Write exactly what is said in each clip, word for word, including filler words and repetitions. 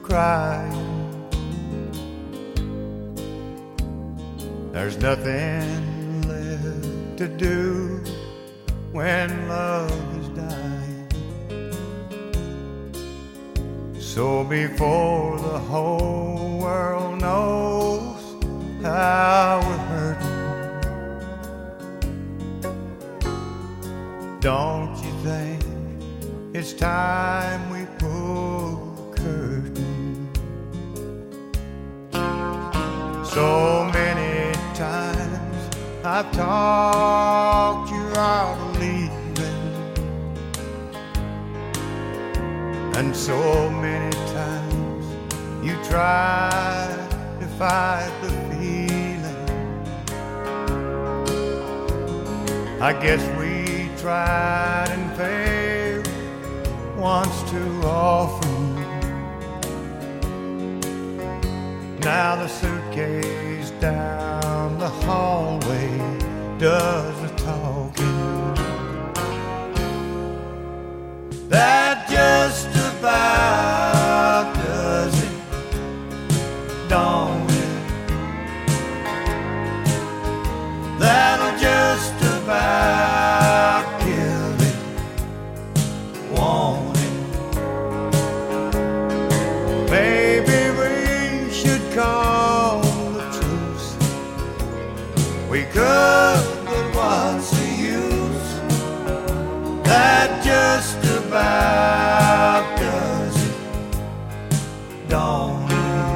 crying. There's nothing left to do when love is dying. So before the whole world knows how we're hurting, don't you think it's time we pull the curtain? So many times I've talked you out of leaving, and so many times you tried to fight the feeling. I guess we tried and failed once too often. Now the suitcase down the hallway does the talking. That just about does it, don't it? That'll just about kill it, won't it? Maybe we should call the truce. We could, but what's the use? That just about does it, don't it?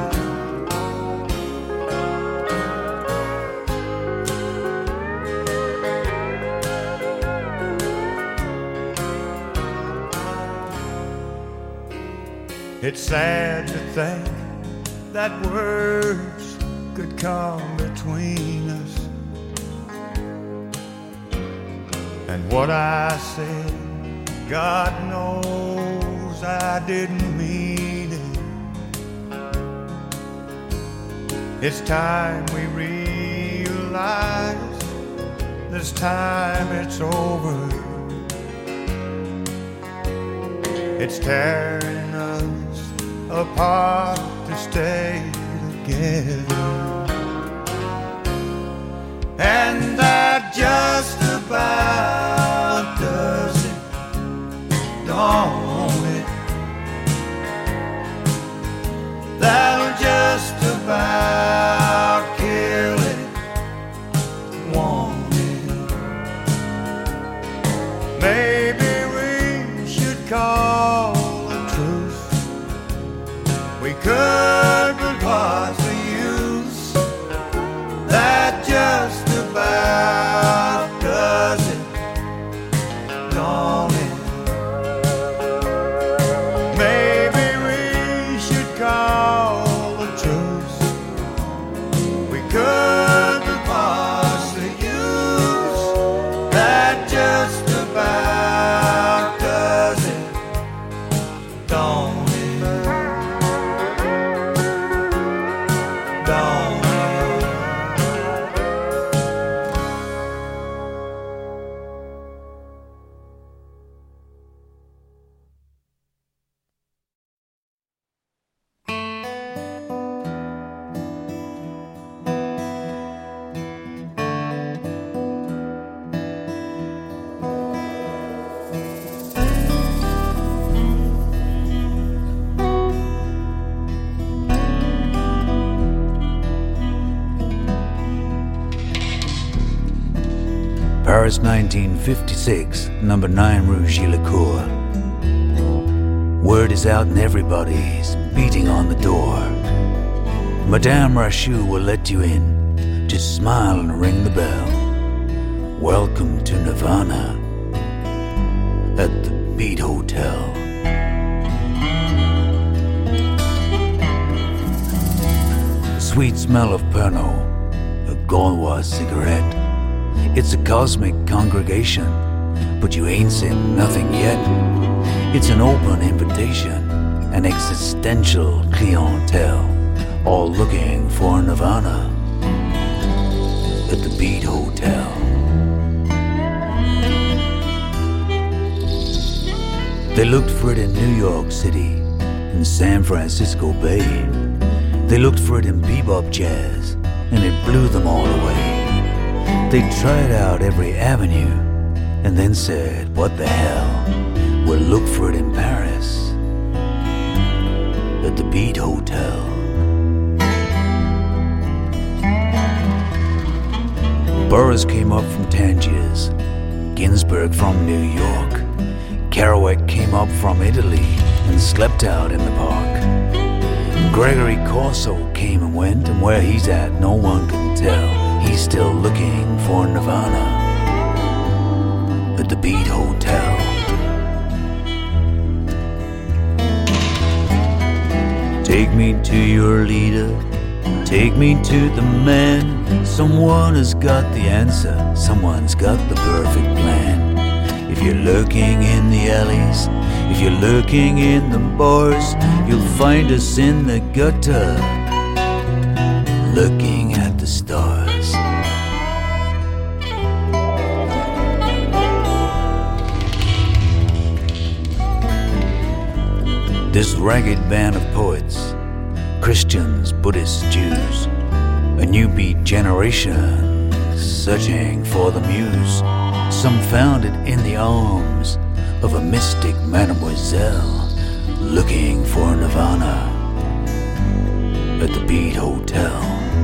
It's sad to think that words could come between us, and what I said, God knows I didn't mean it. It's time we realize this time it's over. It's tearing us apart to stay together, and that just about does it, don't it? That'll just about kill it, won't it? Maybe we should call a truce. We could, but what's the use? That just about does it, don't it? Maybe we should call a truce. We could, but what's the use? That just about does it, don't it? Don't it? Paris nineteen fifty-six, number nine Rue Gillicourt. Word is out and everybody's beating on the door. Madame Rachou will let you in. Just smile and ring the bell. Welcome to Nirvana at the Beat Hotel. The sweet smell of Pernod, a Gaulois cigarette. It's a cosmic congregation, but you ain't seen nothing yet. It's an open invitation, an existential clientele, all looking for Nirvana at the Beat Hotel. They looked for it in New York City, in San Francisco Bay. They looked for it in bebop jazz, and it blew them all away. They tried out every avenue, and then said, what the hell, we'll look for it in Paris, at the Beat Hotel. Burroughs came up from Tangiers, Ginsberg from New York, Kerouac came up from Italy and slept out in the park. Gregory Corso came and went, and where he's at no one can tell. He's still looking for Nirvana at the Beat Hotel. Take me to your leader, take me to the man. Someone has got the answer, someone's got the perfect plan. If you're lurking in the alleys, if you're lurking in the bars, you'll find us in the gutter, looking at the stars. This ragged band of poets, Christians, Buddhists, Jews, a new beat generation searching for the muse. Some found it in the arms of a mystic mademoiselle, looking for Nirvana at the Beat Hotel.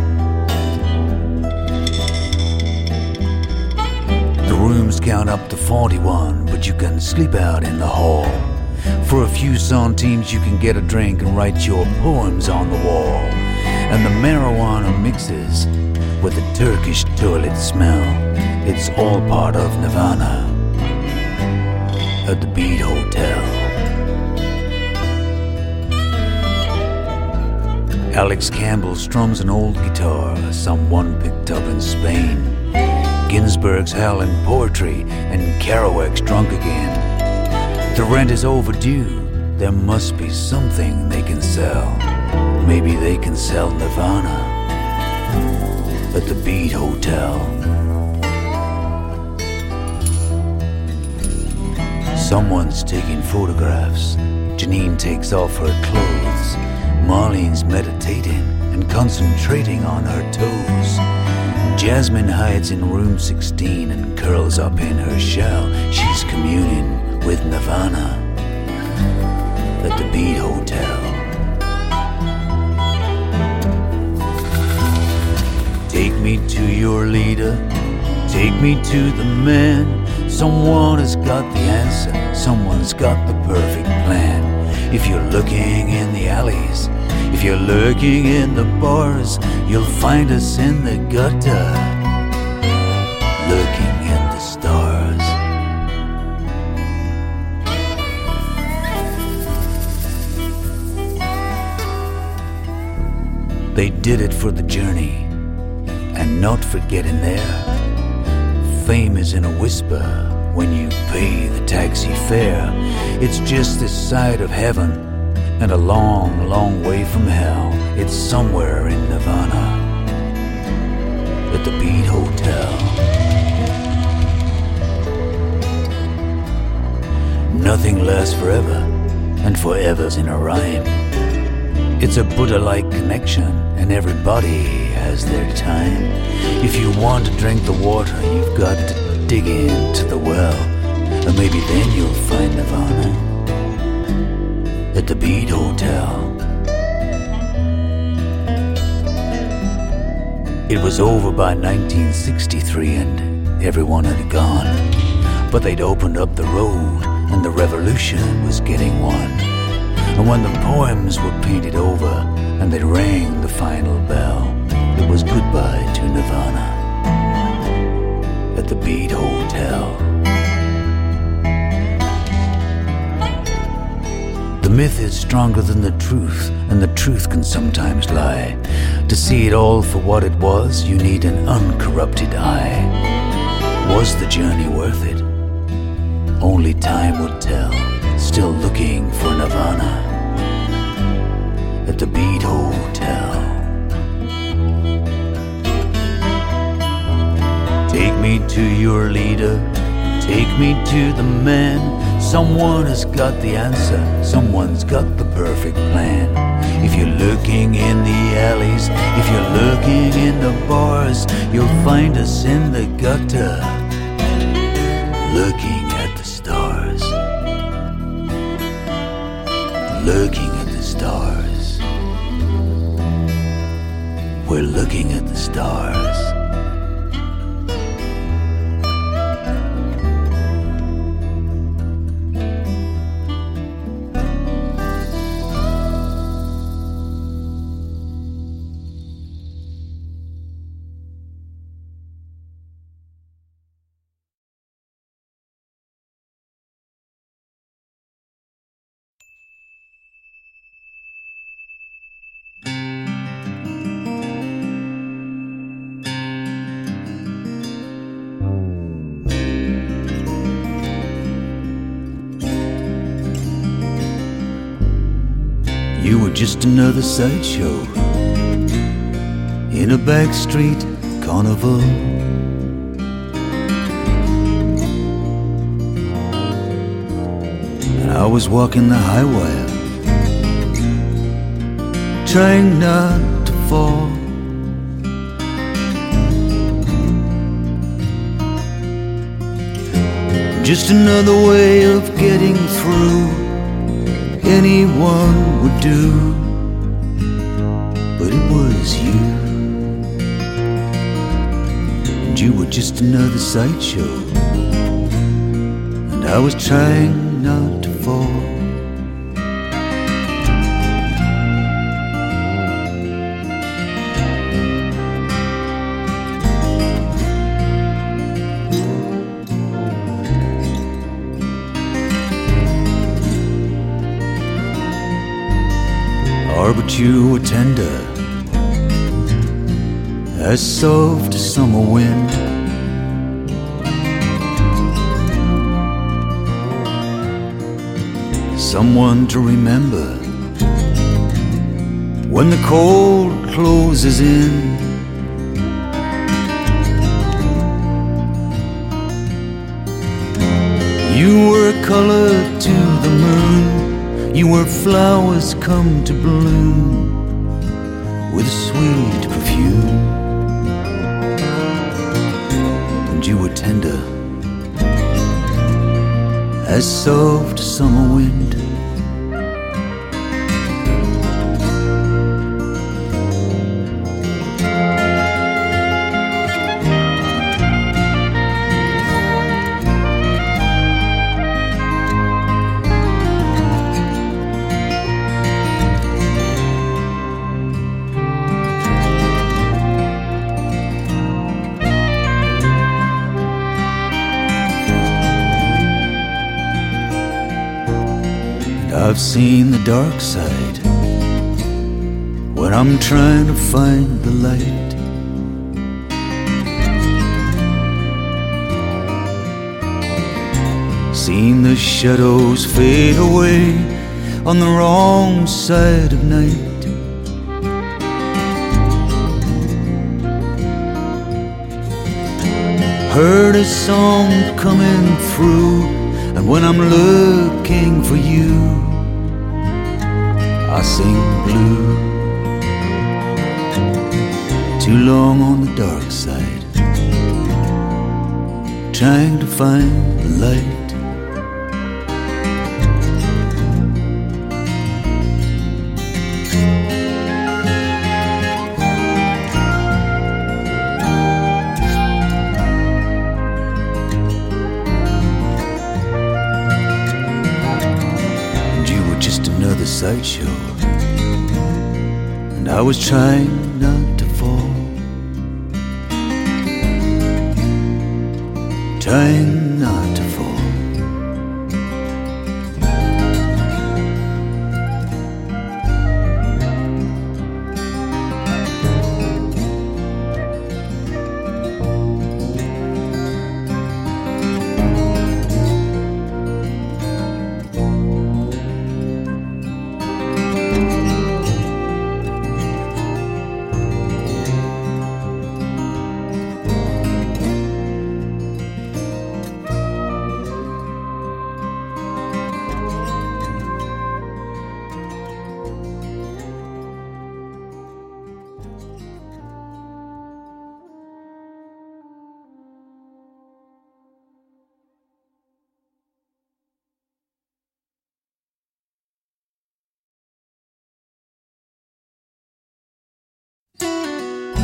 The rooms count up to forty-one, but you can sleep out in the hall. For a few centimes you can get a drink and write your poems on the wall. And the marijuana mixes with the Turkish toilet smell. It's all part of Nirvana at the Beat Hotel. Alex Campbell strums an old guitar someone picked up in Spain. Ginsberg's howling poetry and Kerouac's drunk again. The rent is overdue, there must be something they can sell. Maybe they can sell Nirvana at the Beat Hotel. Someone's taking photographs. Janine takes off her clothes. Marlene's meditating and concentrating on her toes. Jasmine hides in room sixteen and curls up in her shell. She's communing with Nirvana at the Beat Hotel. Take me to your leader, take me to the man. Someone has got the answer, someone's got the perfect plan. If you're looking in the alleys, if you're lurking in the bars, you'll find us in the gutter, looking at the stars. They did it for the journey, and not for getting there. Fame is in a whisper when you pay the taxi fare. It's just this side of heaven and a long, long way from hell. It's somewhere in Nirvana at the Beat Hotel. Nothing lasts forever, and forever's in a rhyme. It's a Buddha-like connection, and everybody has their time. If you want to drink the water, you've got to dig into the well, and maybe then you'll find Nirvana at the Beat Hotel. It was over by nineteen sixty-three and everyone had gone, but they'd opened up the road and the revolution was getting won. And when the poems were painted over and they rang the final bell, it was goodbye to Nirvana at the Beat Hotel. The myth is stronger than the truth, and the truth can sometimes lie. To see it all for what it was, you need an uncorrupted eye. Was the journey worth it? Only time would tell. Still looking for Nirvana at the Beat Hotel. Take me to your leader, take me to the man. Someone has got the answer, someone's got the perfect plan. If you're looking in the alleys, if you're looking in the bars, you'll find us in the gutter, looking at the stars, looking at the stars. We're looking at the stars. You were just another sideshow in a backstreet carnival. And I was walking the high wire, trying not to fall. Just another way of getting through, anyone would do, but it was you. And you were just another sideshow, and I was trying not to fall. But you were tender, as soft as summer wind. Someone to remember when the cold closes in. You were a color to the moon, you were flowers come to bloom with a sweet perfume. And you were tender, as soft as summer wind. I've seen the dark side when I'm trying to find the light. Seen the shadows fade away on the wrong side of night. Heard a song coming through, and when I'm looking for you, I sing blue. Too long on the dark side, trying to find the light. And you were just another sideshow, and I was trying not to fall, trying not to fall.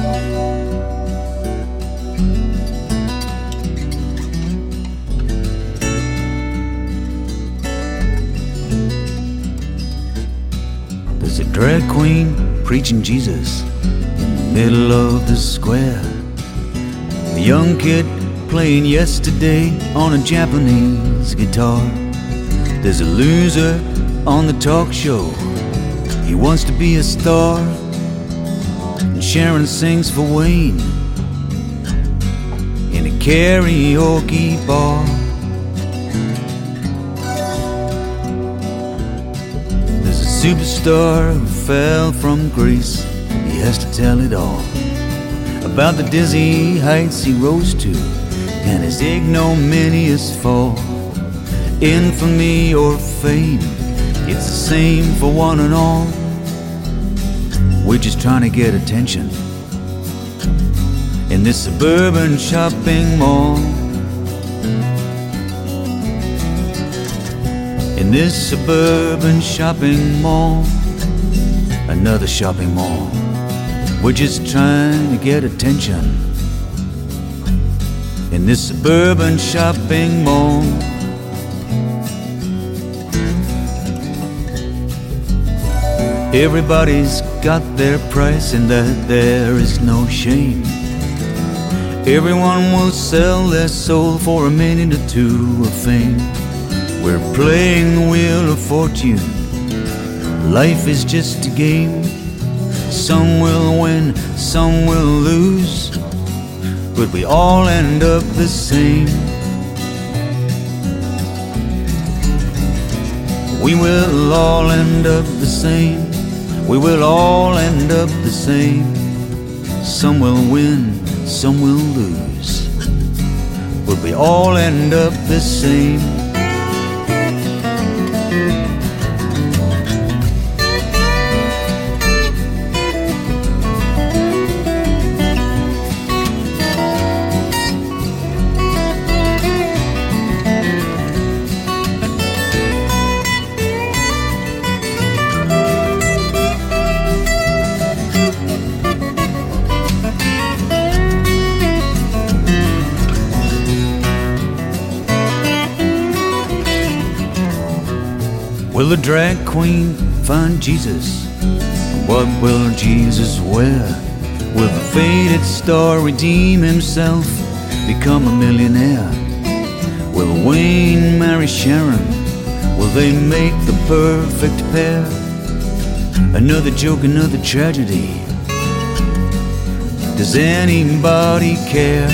There's a drag queen preaching Jesus in the middle of the square. A young kid playing Yesterday on a Japanese guitar. There's a loser on the talk show, he wants to be a star. And Sharon sings for Wayne in a karaoke bar. There's a superstar who fell from grace, he has to tell it all about the dizzy heights he rose to and his ignominious fall. Infamy or fame, it's the same for one and all. We're just trying to get attention in this suburban shopping mall. In this suburban shopping mall, another shopping mall. We're just trying to get attention in this suburban shopping mall. Everybody's got their price and that there is no shame. Everyone will sell their soul for a minute or two of fame. We're playing the wheel of fortune, life is just a game. Some will win, some will lose, but we all end up the same. We will all end up the same. We will all end up the same. Some will win, some will lose, but we all end up the same. Will the drag queen find Jesus? What will Jesus wear? Will the faded star redeem himself, become a millionaire? Will Wayne marry Sharon? Will they make the perfect pair? Another joke, another tragedy. Does anybody care?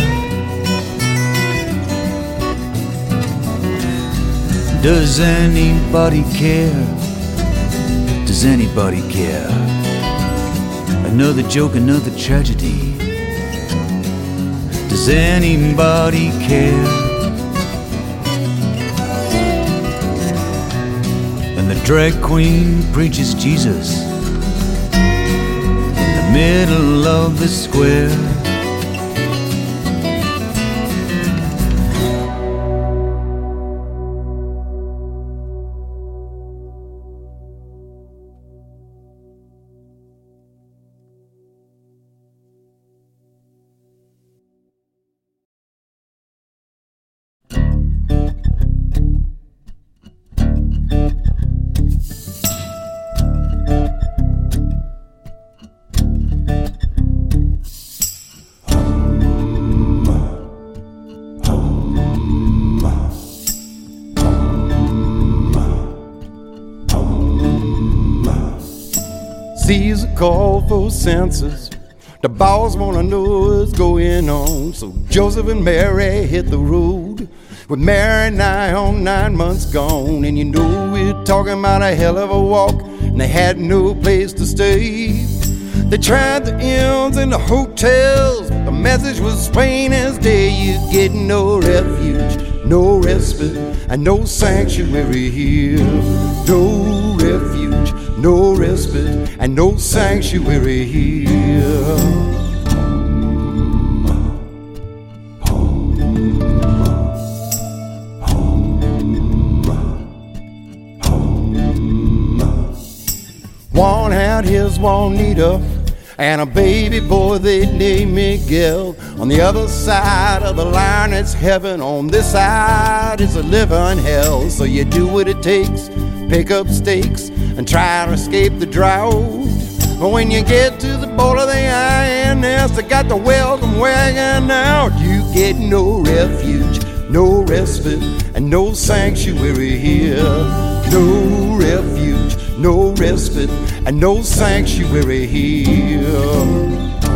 Does anybody care? Does anybody care? Another joke, another tragedy. Does anybody care? And the drag queen preaches Jesus in the middle of the square. Sees a call for census. The boss wanna know what's going on. So Joseph and Mary hit the road, with Mary nigh on nine months gone. And you know we're talking about a hell of a walk, and they had no place to stay. They tried the inns and the hotels, but the message was plain as day. You get no refuge, no respite, and no sanctuary here. No refuge, no respite, and no sanctuary here. One had his Juanita, and a baby boy they named Miguel. On the other side of the line it's heaven, on this side it's a living hell. So you do what it takes, pick up stakes and try to escape the drought. But when you get to the border, the I N S, they got the welcome wagon out. You get no refuge, no respite, and no sanctuary here. No refuge, no respite, and no sanctuary here.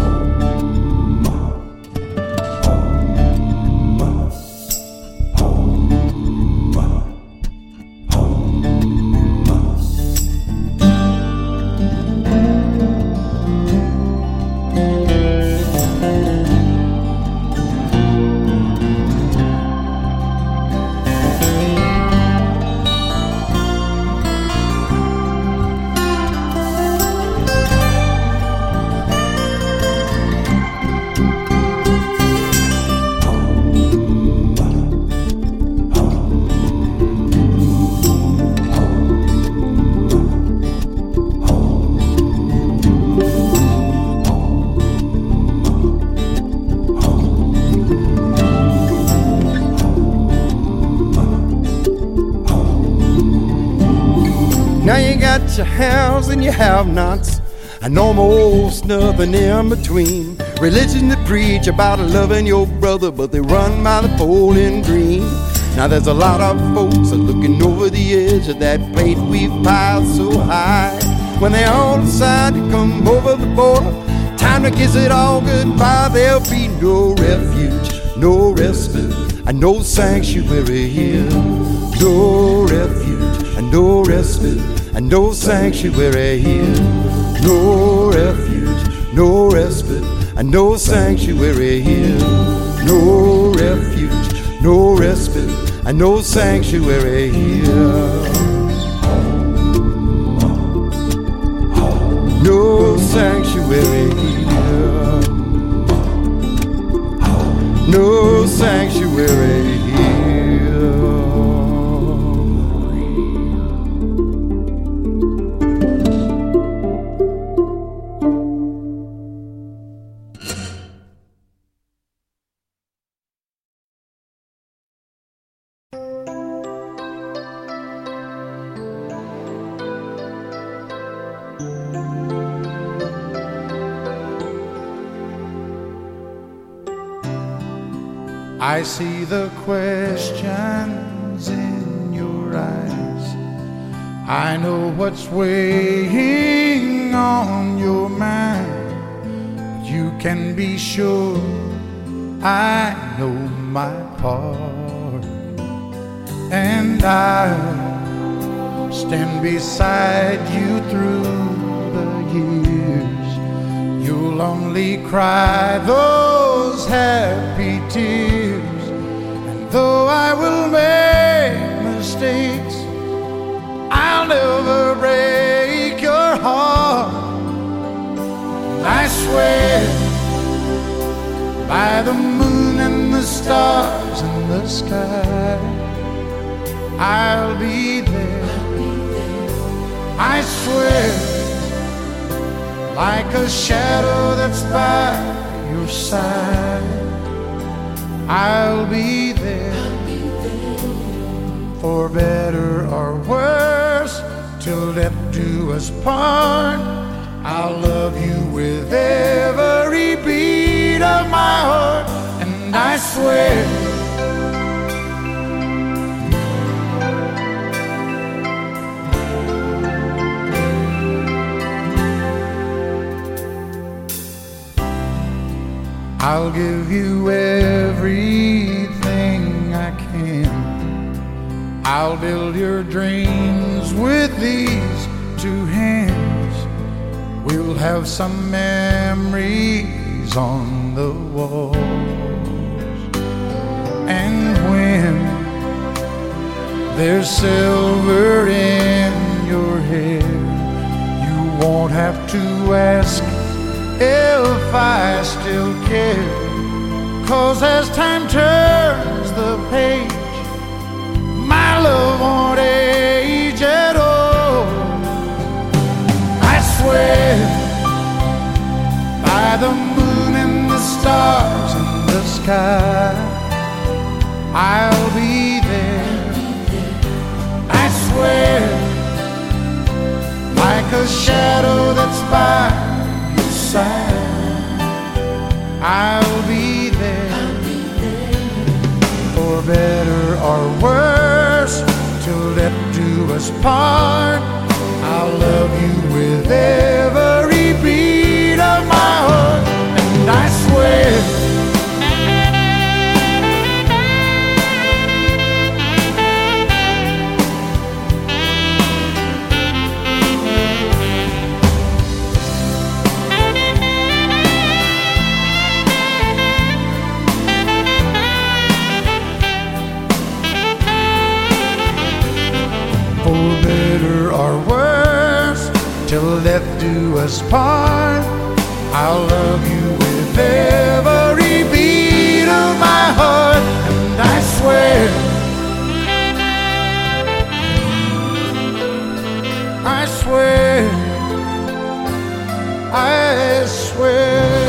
Now you got your haves and your have-nots, and almost nothing in between. Religion that preach about loving your brother, but they run by the Bowling Green. Now there's a lot of folks are looking over the edge of that plate we've piled so high. When they all decide to come over the border, time to kiss it all goodbye. There'll be no refuge, no respite, and no sanctuary here. No refuge and no respite, and no sanctuary here. No refuge, no respite, and no sanctuary here. No refuge, no respite, and no sanctuary here. No sanctuary here. No sanctuary here. I see the questions in your eyes. I know what's weighing on your mind. But you can be sure I know my part, and I'll stand beside you through the years. You'll only cry those happy tears. Though I will make mistakes, I'll never break your heart. And I swear by the moon and the stars in the sky, I'll be there. I swear, like a shadow that's by your side, I'll be there, for better or worse, till death do us part. I'll love you with every beat of my heart, and I swear I'll give you everything I can. I'll build your dreams with these two hands. We'll have some memories on the walls. And when there's silver in your hair, you won't have to ask if I still care, 'cause as time turns the page, my love won't age at all. I swear by the moon and the stars in the sky. I'll be there, I swear, like a shadow that's by your side. I'll be there, for better or worse, till death do us part. I'll love you with every beat of my heart, and I swear for better or worse, till death do us part. I'll love you with every beat of my heart, and I swear, I swear, I swear.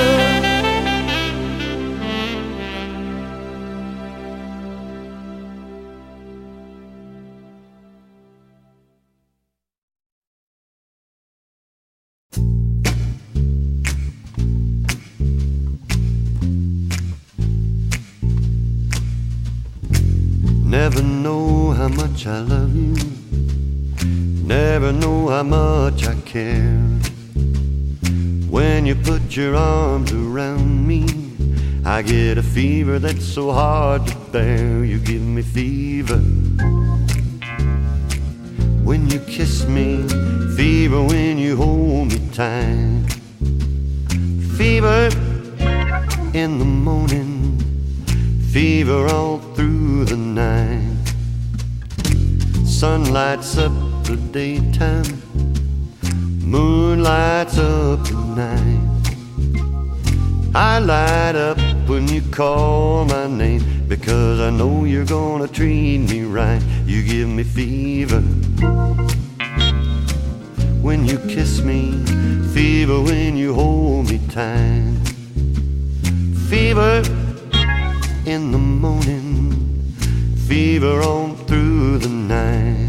Never know how much I love you, never know how much I care. When you put your arms around me, I get a fever that's so hard to bear. You give me fever when you kiss me, fever when you hold me tight, fever in the morning, fever all through the night. Sun lights up the daytime, moon lights up the night. I light up when you call my name, because I know you're gonna treat me right. You give me fever when you kiss me, fever when you hold me tight, fever in the morning, fever on through the night.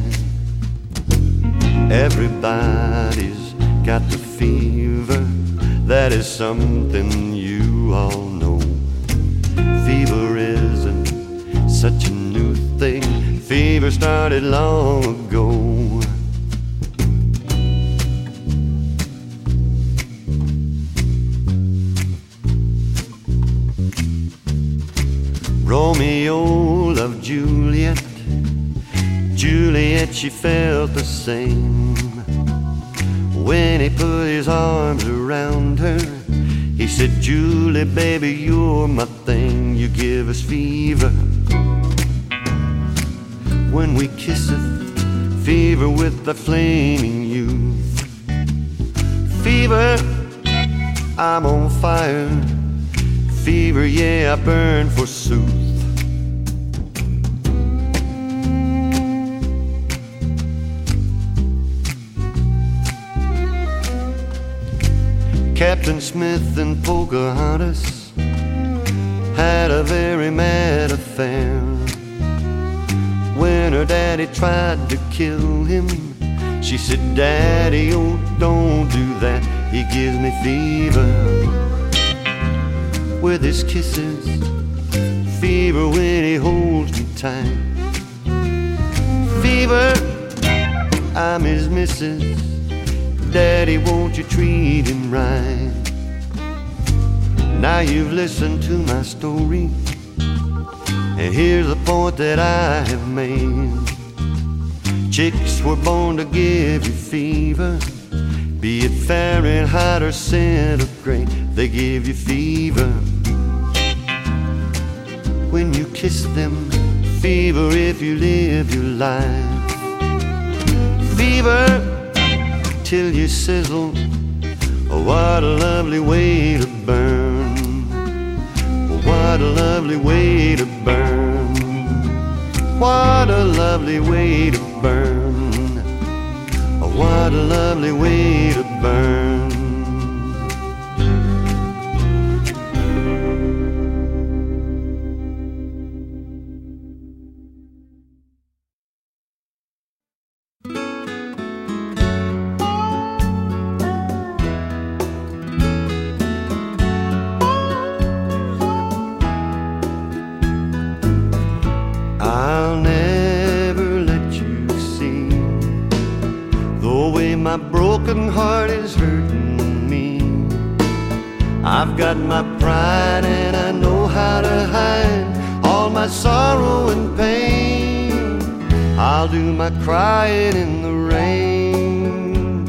Everybody's got the fever, that is something you all know. Fever isn't such a new thing, fever started long ago. Romeo loved Juliet, Juliet, she felt the same. When he put his arms around her, he said, Julie, baby, you're my thing. You give us fever when we kiss it, fever with the flaming youth. Fever, I'm on fire, fever, yeah, I burn forsooth. Captain Smith and Pocahontas had a very mad affair. When her daddy tried to kill him, she said, Daddy, oh, don't do that. He gives me fever with his kisses, fever when he holds me tight, fever, I'm his missus. Daddy, won't you treat him right? Now you've listened to my story, and here's the point that I have made. Chicks were born to give you fever, be it Fahrenheit or centigrade, they give you fever when you kiss them, fever if you live your life, fever till you sizzle. Oh, what a lovely way to burn. Oh, what a lovely way to burn. What a lovely way to burn. Oh, what a lovely way to burn. heart is hurting me. I've got my pride and I know how to hide all my sorrow and pain. I'll do my crying in the rain.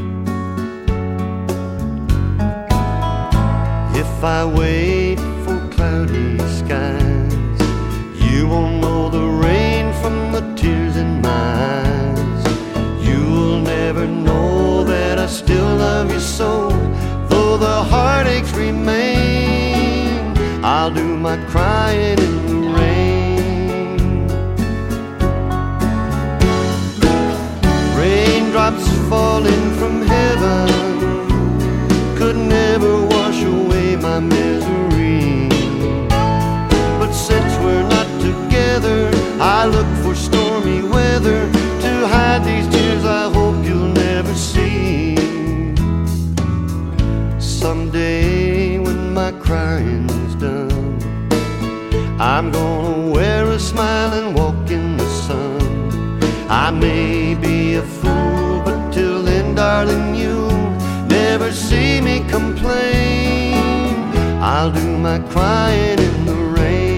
If I wait for cloudy skies, you won't know the rain from the tears in my eyes. You'll never know that I still love you so, though the heartaches remain. I'll do my crying in the rain. Raindrops falling from heaven could never wash away my misery. But since we're not together, I look for stormy weather to hide these tears I hope you'll never see. Someday when my crying's done, I'm gonna wear a smile and walk in the sun. I may be a fool, but till then, darling, you'll never see me complain. I'll do my crying in the rain.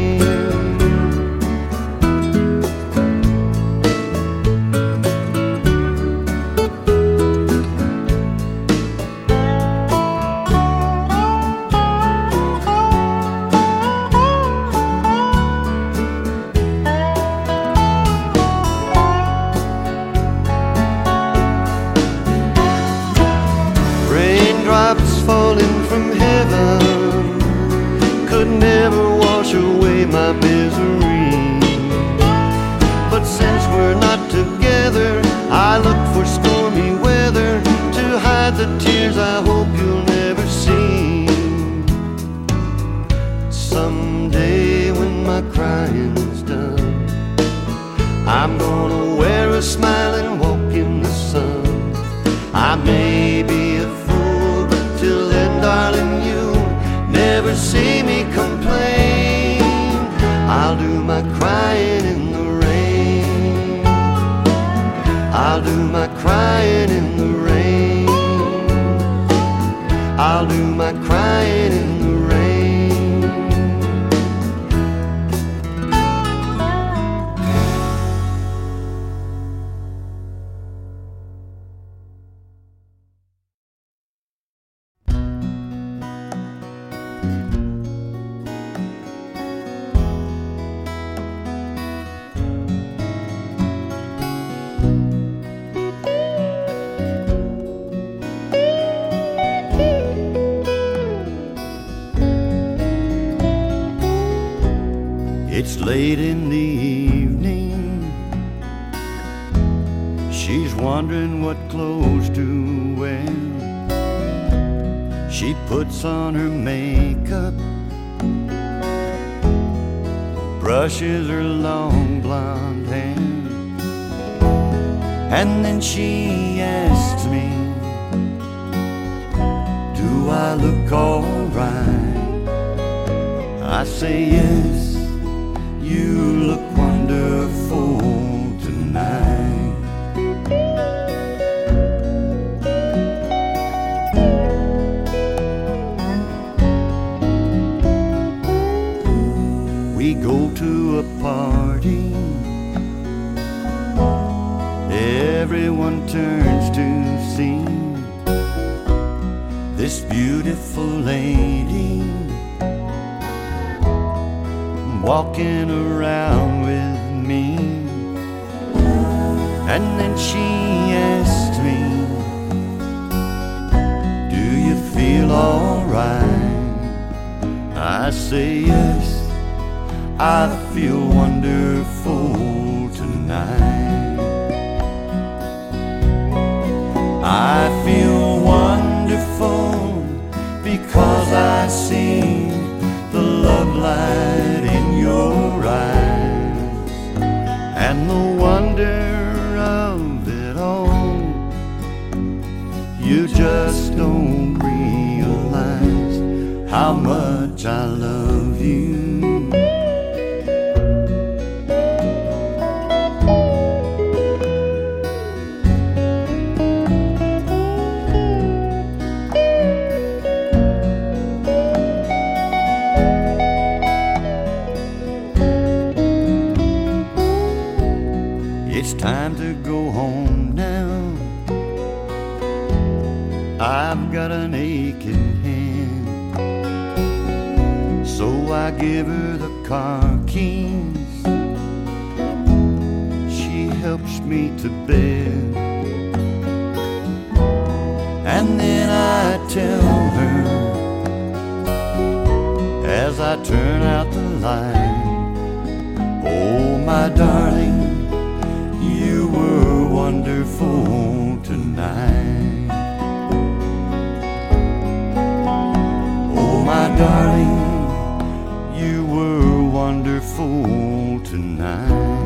Falling from heaven could never wash away my misery. But since we're not together, I look for stormy weather to hide the tears I hope you'll never see. Someday when my crying's done, I'm gonna wear a smile and walk in the sun. I may be a fool, but till then, darling, you'll never see me complain. I'll do my crying in the rain. I'll do my crying in the rain. I'll do my crying in the rain. It's late in the evening. She's wondering what clothes to wear. She puts on her makeup, brushes her long blonde hair, and then she asks me, do I look alright? I say yes, you look wonderful tonight. We go to a party, everyone turns to see this beautiful lady walking around with me. And then she asks me, do you feel alright? I say yes, I feel wonderful tonight. I feel wonderful because I see the love light in your eyes, and the wonder of it all. You just don't realize how much I love you. I've got an aching hand, so I give her the car keys. She helps me to bed, and then I tell her as I turn out the light, oh my darling, you were wonderful tonight. Oh my darling, you were wonderful tonight.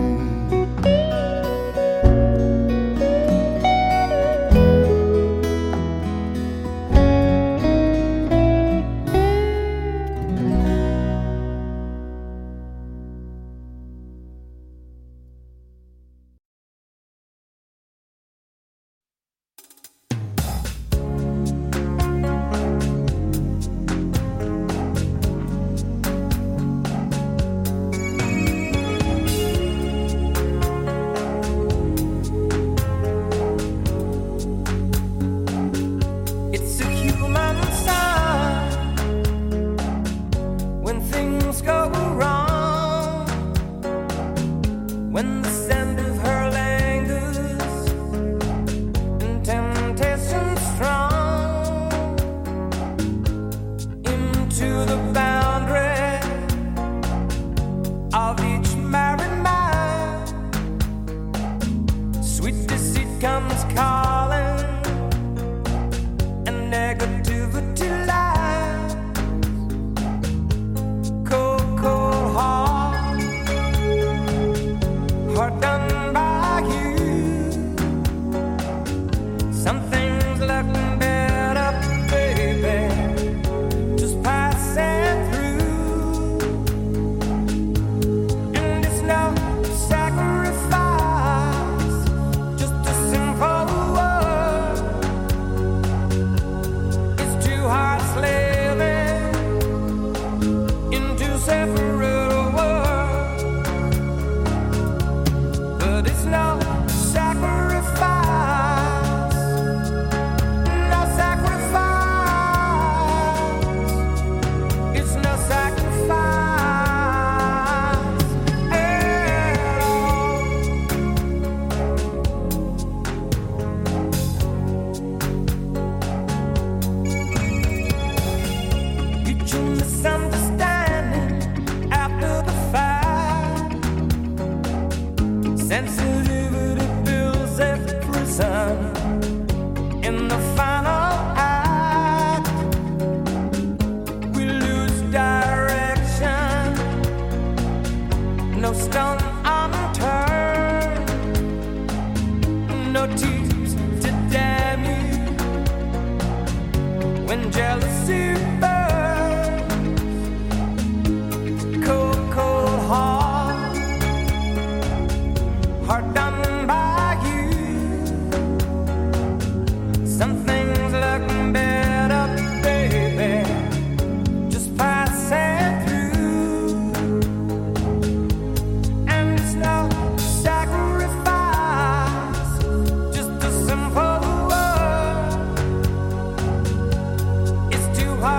Too hard.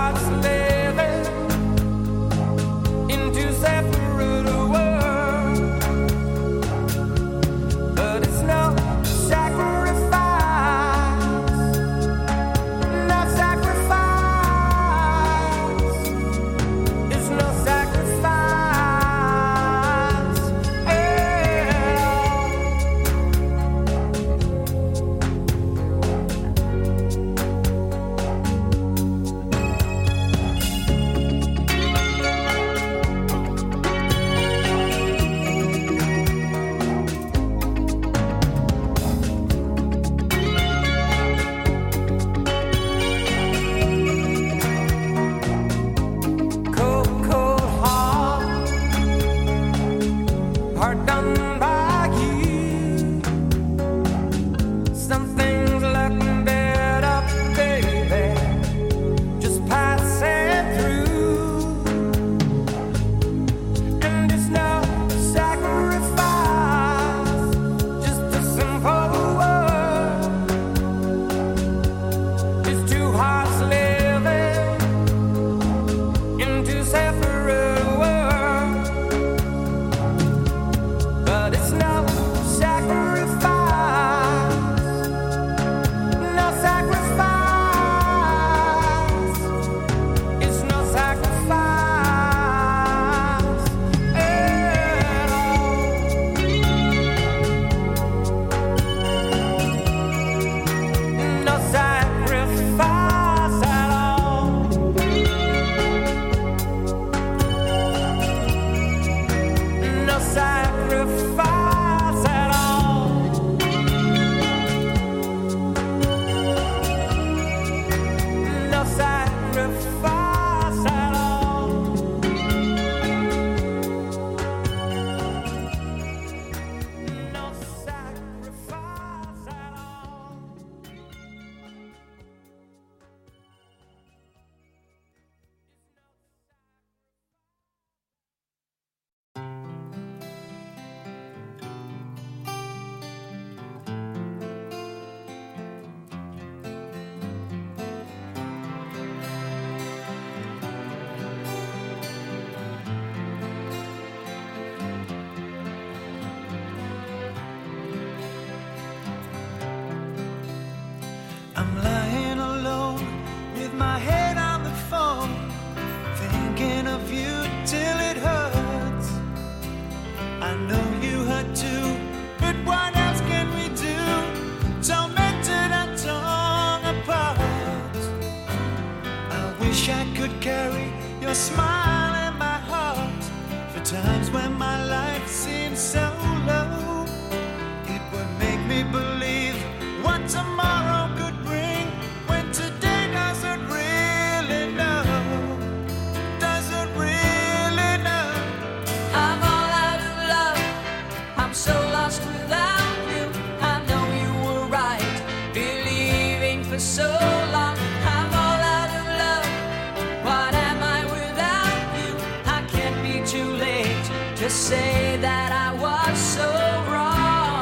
sacrifice at all. No sacrifice at all. I'm lying alone with my head on the phone, thinking of you till it hurts. I know you hurt too, but what else can we do? Tormented and torn apart. I wish I could carry your smile in my heart for times when my life seems so low. It would make me believe what tomorrow could bring when today doesn't really know, doesn't really know. I'm all out of love, I'm so lost without you. I know you were right, believing for so long. I'm all out of love, what am I without you? I can't be too late to say that I was so wrong.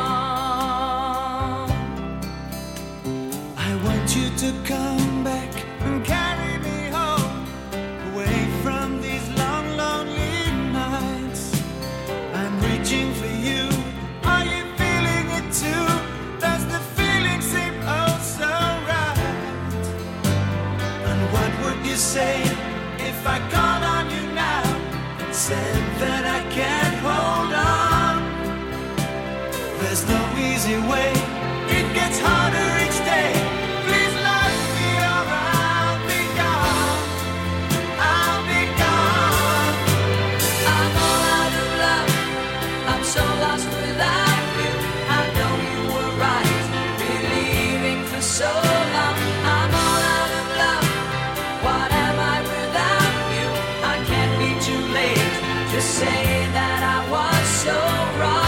I want you to come back and carry me home, away from these long, lonely nights. I'm reaching for you, are you feeling it too? Does the feeling seem oh so right? And what would you say if I called on you now and said that I can't hold on? There's no easy way, it gets harder each day. Please love me or I'll be gone, I'll be gone. I'm all out of love, I'm so lost without you. I know you were right, believing for so long. I'm all out of love, what am I without you? I can't be too late to say that I was so wrong.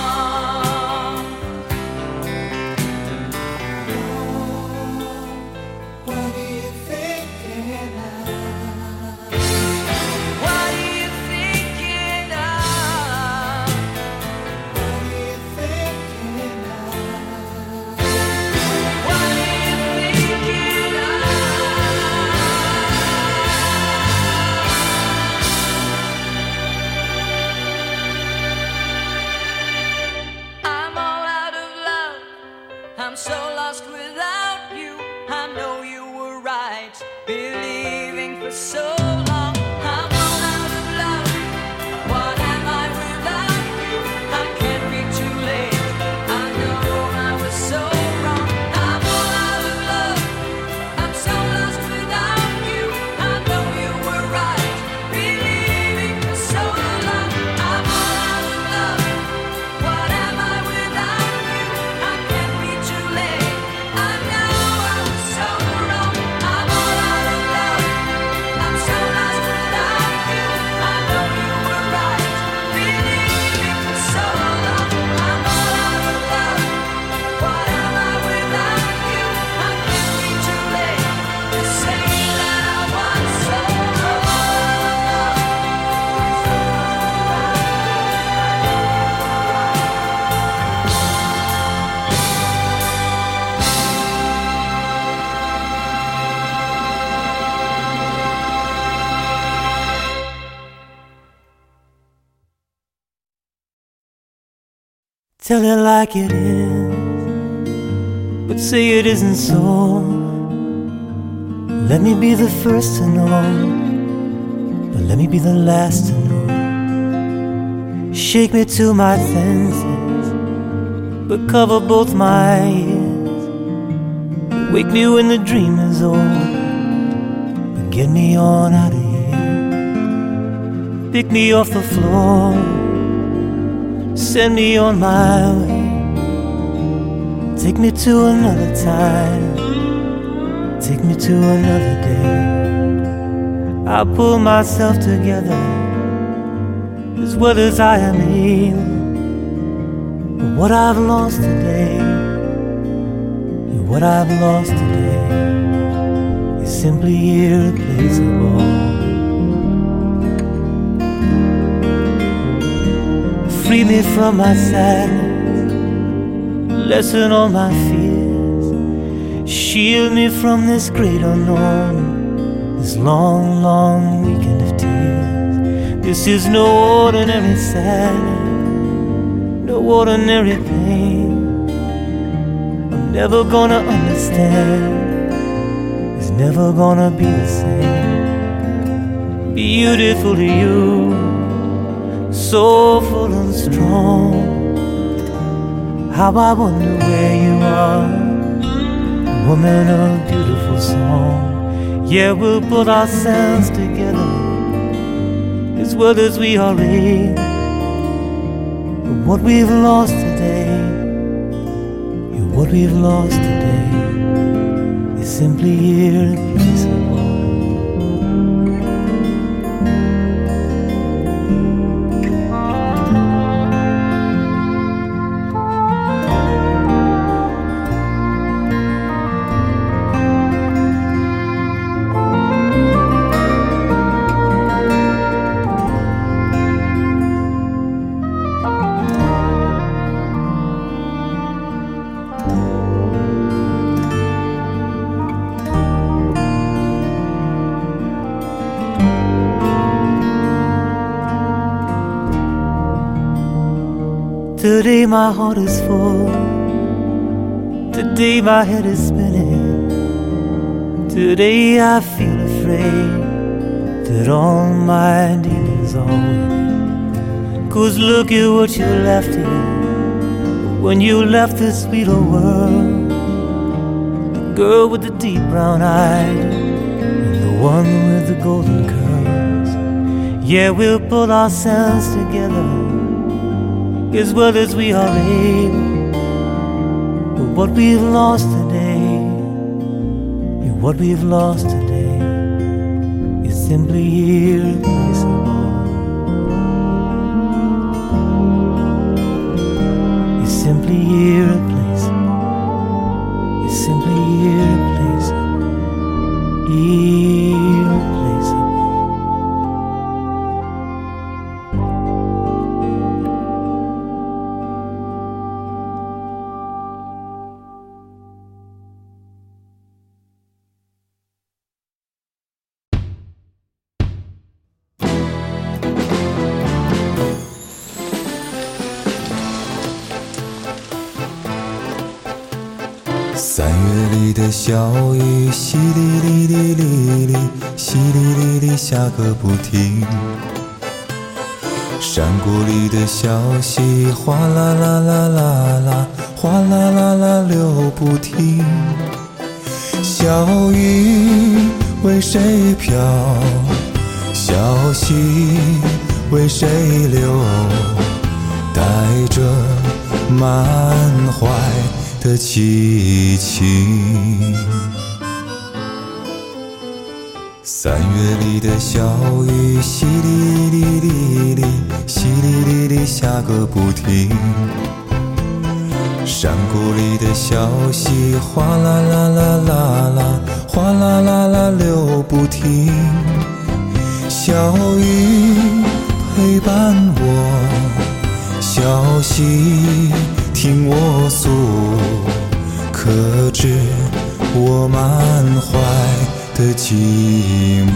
What are you thinking of? What are you thinking of? What are you thinking of? What are you thinking of? I'm all out of love, I'm so lost without you. I know you were right, believing for so long. I'm all out of love, what am I without you? I can't be too late, I know I was so wrong. I'm all out of love, I'm so lost without you. I know you were right, believing for so long. I'm all out of love, what am I without you? I can't be too late, I know I was so wrong. I'm all out of love, I'm so lost without you. I know you were right, believing for so long. I'm all out of love, what am I without you? I can't be too late to say that I was so Tell it like it is, but say it isn't so. Let me be the first to know, but let me be the last to know. Shake me to my senses, but cover both my ears. Wake me when the dream is over, but get me on out of here. Pick me off the floor, send me on my way. Take me to another time, take me to another day. I pull myself together as well as I am able. But what I've lost today, what I've lost today is simply irreplaceable. Free me from my sadness, lessen all my fears, shield me from this great unknown, this long, long weekend of tears. This is no ordinary sadness, no ordinary pain. I'm never gonna understand, it's never gonna be the same. Beautiful to you, so full and strong. How I wonder where you are, woman of beautiful song. Yeah, we'll put ourselves together as well as we are able. But what we've lost today, yeah, what we've lost today is simply irreplaceable. Today my heart is full, today my head is spinning. Today I feel afraid that all my demons are winning. 'Cause look at what you left here when you left this sweet old world. The girl with the deep brown eyes and the one with the golden curls. Yeah, we'll pull ourselves together as well as we are able. But what we've lost today, yeah, what we've lost today is simply irreplaceable. It's simply irreplaceable. It's simply irreplaceable. Irreplaceable. 三月里的小雨，淅沥沥沥沥沥，淅沥沥沥下个不停。山谷里的小溪，哗啦啦啦啦啦，哗啦啦啦流不停。小雨为谁飘？小溪为谁流？带着满怀的激情。三月里的小雨，淅沥沥沥沥，淅沥沥沥下个不停。山谷里的小溪，哗啦啦啦啦啦，哗啦啦啦流不停。小雨陪伴我，小溪听我诉，可知我满怀的寂寞。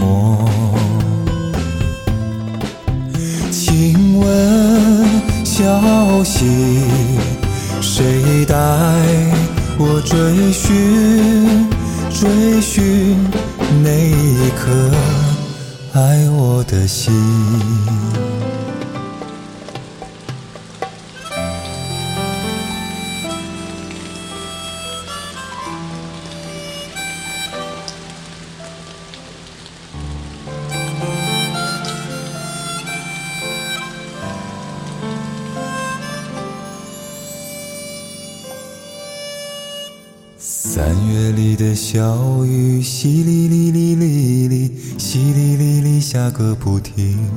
请问小溪，谁带我追寻追寻那一颗爱我的心？三月里的小雨，淅沥沥沥沥沥，淅沥沥沥下个不停。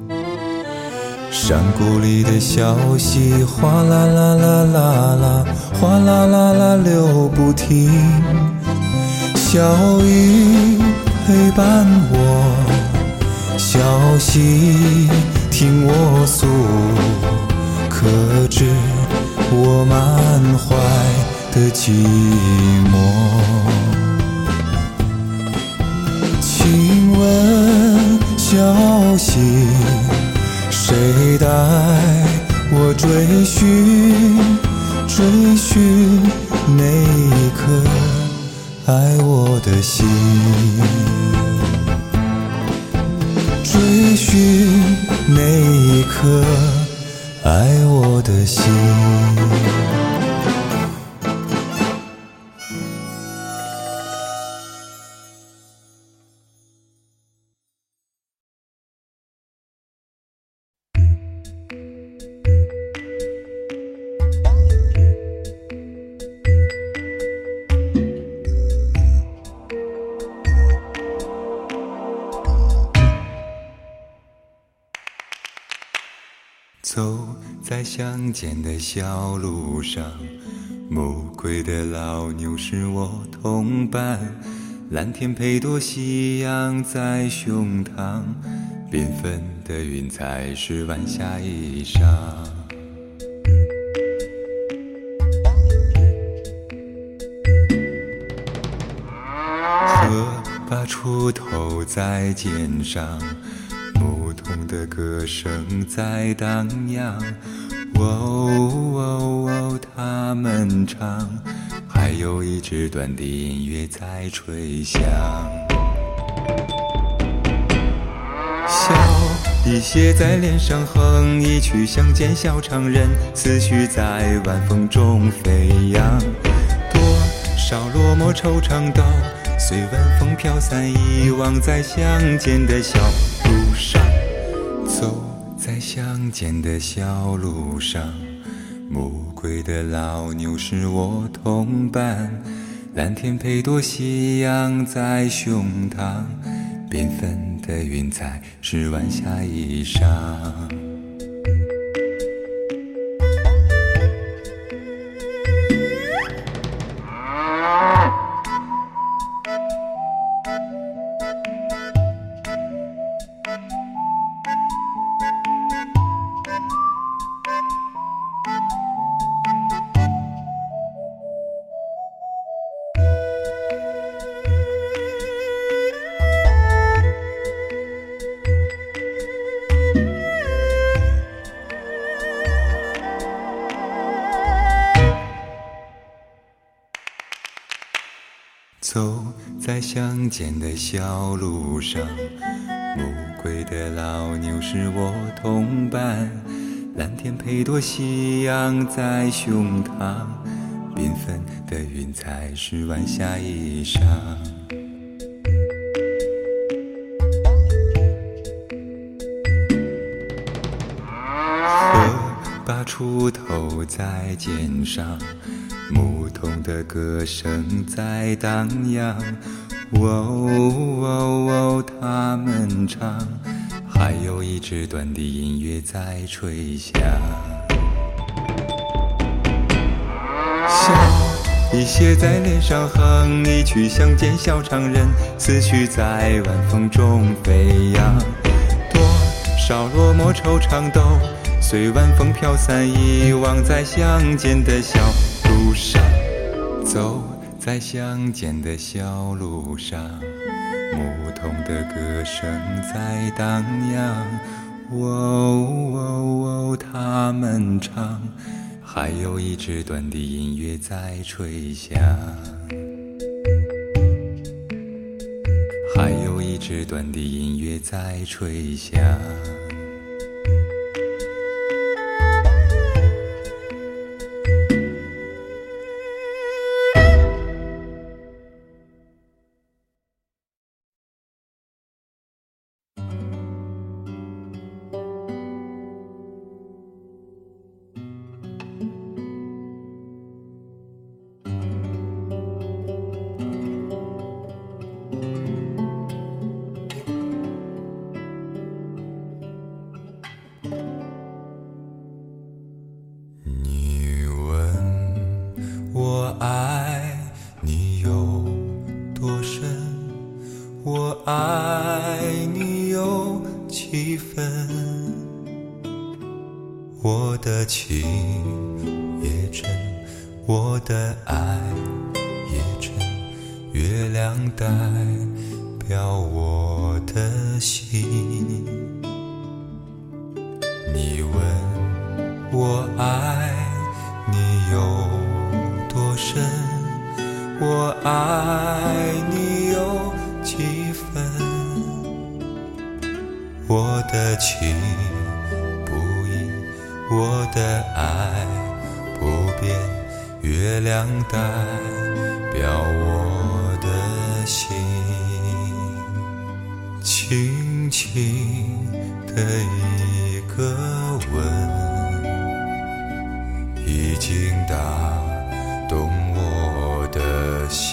山谷里的小溪哗啦啦啦啦啦，哗啦啦啦流不停。小雨陪伴我，小溪听我诉，可知我满怀的寂寞。请问小溪，谁带我追寻追寻那一颗爱我的心，追寻那一颗爱我的心。走在乡间的小路上，暮归的老牛是我同伴，蓝天配朵夕阳在胸膛，缤纷的云彩是晚霞衣裳。河把锄头在肩上，牧童的歌声在荡漾，喔喔喔他们唱，还有一支短笛音乐在吹响。笑意写在脸上，哼一曲乡间小唱，人思绪在晚风中飞扬。多少落寞惆怅都随晚风飘散，遗忘在乡间的小路上。走在乡间的小路上，暮归的老牛是我同伴，蓝天配朵夕阳在胸膛，缤纷的云彩是晚霞衣裳。走在乡间的小路上，暮归的老牛是我同伴，蓝天配朵夕阳在胸膛，缤纷的云彩是晚霞衣裳。河把锄头在肩上，牧童的歌声在荡漾，喔喔喔他们唱，还有一支短笛音乐在吹响。笑意写在脸上，哼一曲乡间小唱，人思绪在晚风中飞扬。多少落寞惆怅都随晚风飘散，遗忘在乡间的小路上。走在乡间的小路上，牧童的歌声在荡漾，喔喔喔他们唱，还有一支短笛音乐在吹响，还有一支短笛音乐在吹响。 我爱你有几分，我的情也真，我的爱也真，月亮代表我的心。你问我爱你有多深，我爱你有几分，我的情不移，我的爱不变，月亮代表我的心。轻轻的一个吻，已经打动我的心，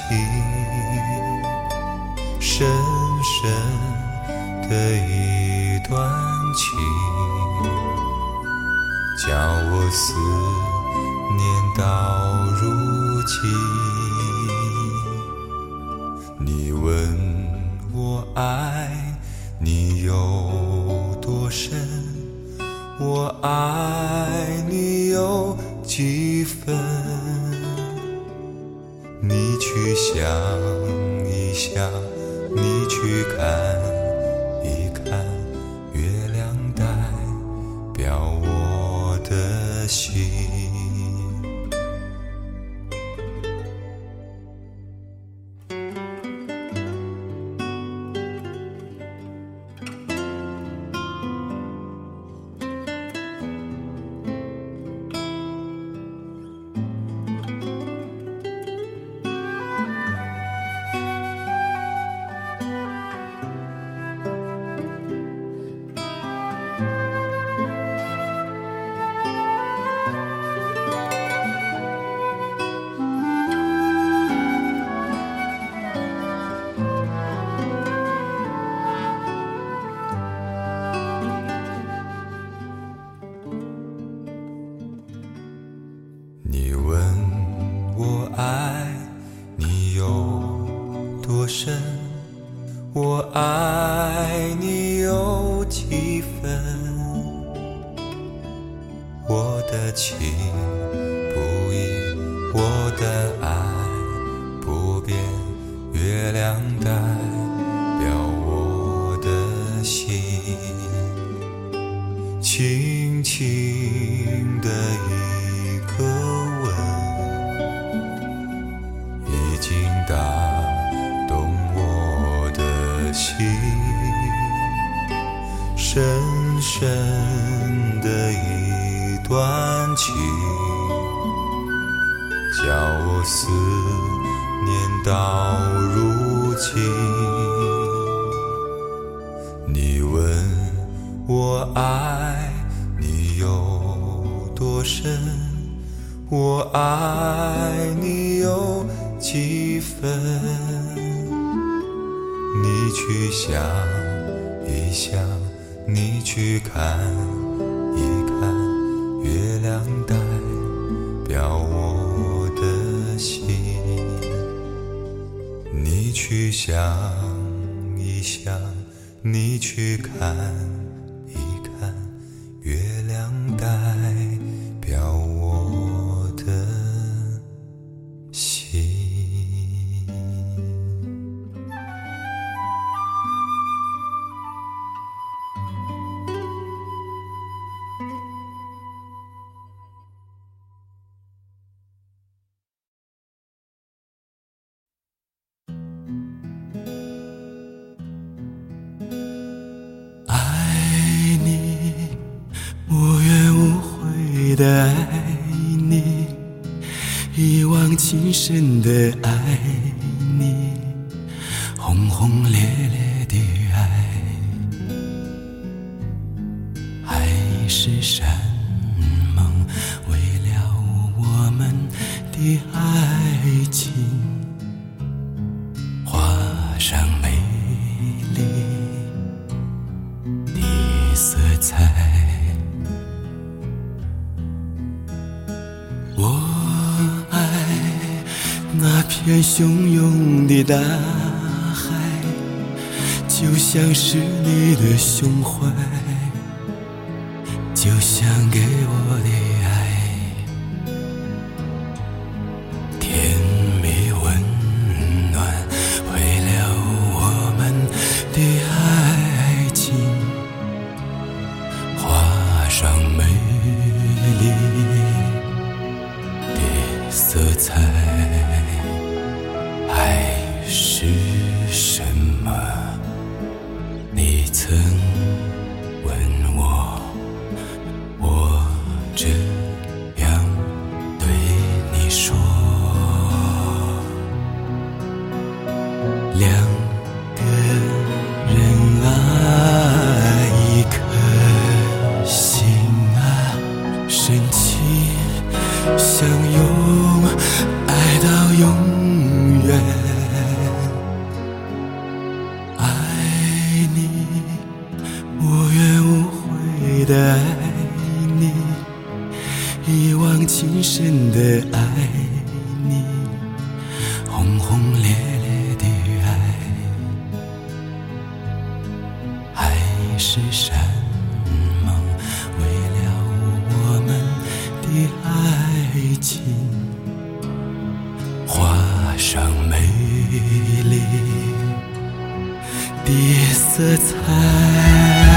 深深的一段情，叫我思念到如今。你问我爱你有多深，我爱你有几分，你去想一想，你去看一看，月亮代表我的心。你问我爱你有多深，我爱你有几分，我的情不移，我的爱不变，月亮代表我的心。轻轻的一个吻，已经打动我的心，深深的一段情，叫我思念到如今。你问我爱你有多深，我爱你有几分，你去想一想，你去看一看，月亮代表我的心。你去想一想，你去看一看，月亮代表我的心。爱你，无怨无悔的爱你，一往情深的爱你，轰轰烈烈的爱，爱是山盟，为了我们的爱情，画上美丽的色彩。我爱那片汹涌的大海， 就像是你的胸怀，就像给我的爱，甜蜜温暖，为了我们的爱情画上美丽的色彩。爱是什么？你曾问我，我这样对你说。两个人爱一颗心啊，深情相拥，爱到永远。爱你，无怨无悔的爱你，一往情深的爱你，轰轰烈烈的爱。爱是山盟，为了我们的爱情画上美丽的色彩。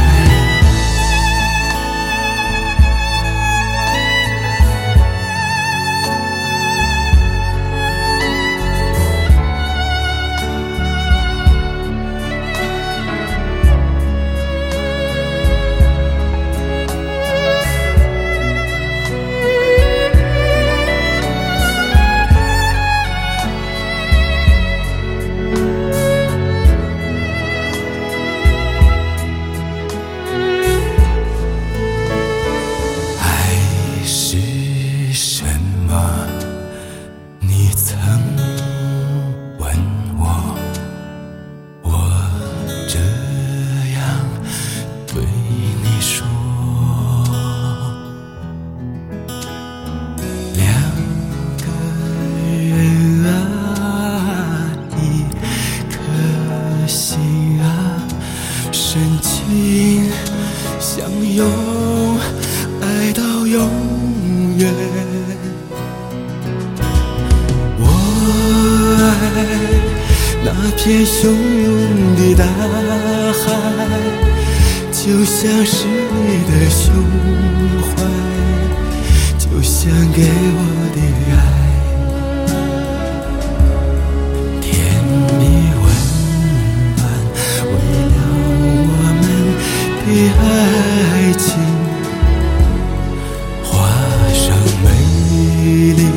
那片汹涌的大海，就像是你的胸怀，就像给我的爱，甜蜜温暖，为了我们的爱情画上美丽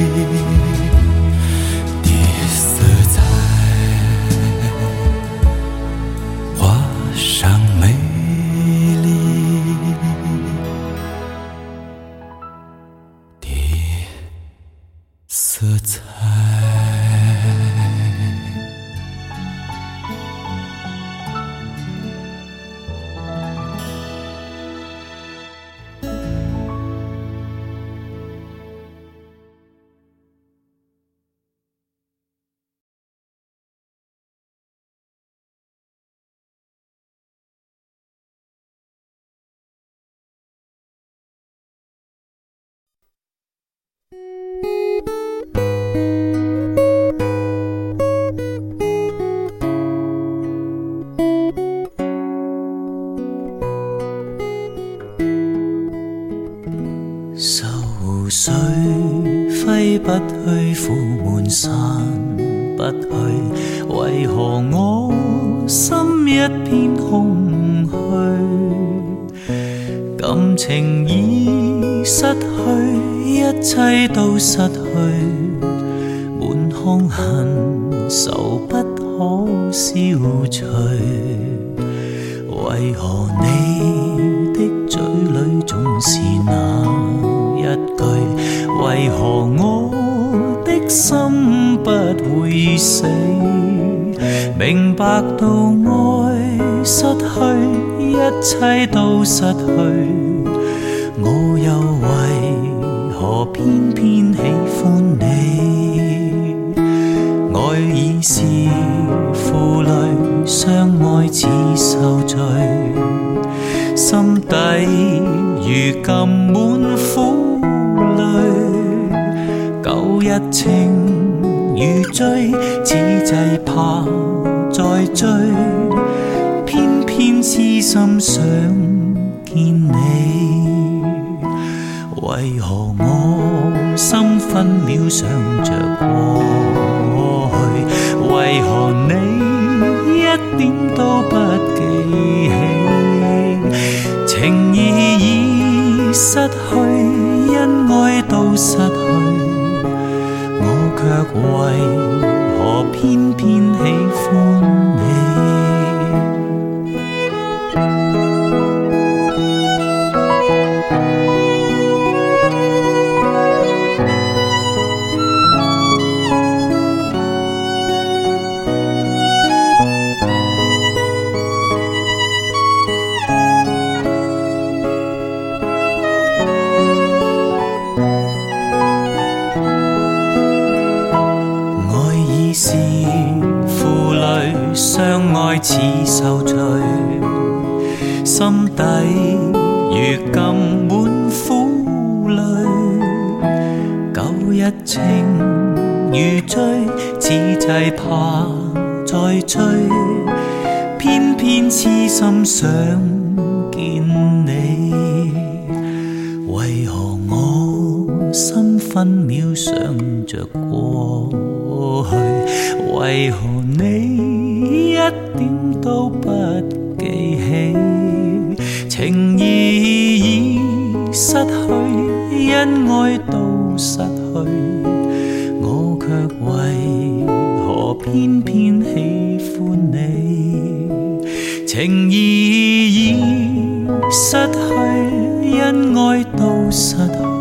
色彩。愁緒揮不去，苦悶散不去，為何我心一片空虛？感情已失去，一切都失去，滿腔恨愁不可消除。為何你的嘴裏總是那一句？為何我的心不會死？明白到愛失去，一切都失去，我又為何偏偏喜歡你？愛已是負累，相愛愛似受罪，心底如今滿苦淚。舊日情如醉，此際怕再追，偏偏痴心想見你。為何我心分秒想着過去？為何你一點都不記起？情意已失去，因愛到失去，我卻為何偏偏喜歡你？是負累，相愛似受罪，心底如今滿苦淚。舊日情如醉，此際怕再追，偏偏痴心想見你。為何我心分秒想着過去？為何你一點都不記起？情意已失去，因愛到失去，我卻為何偏偏喜歡你？情意已失去，因愛到失去，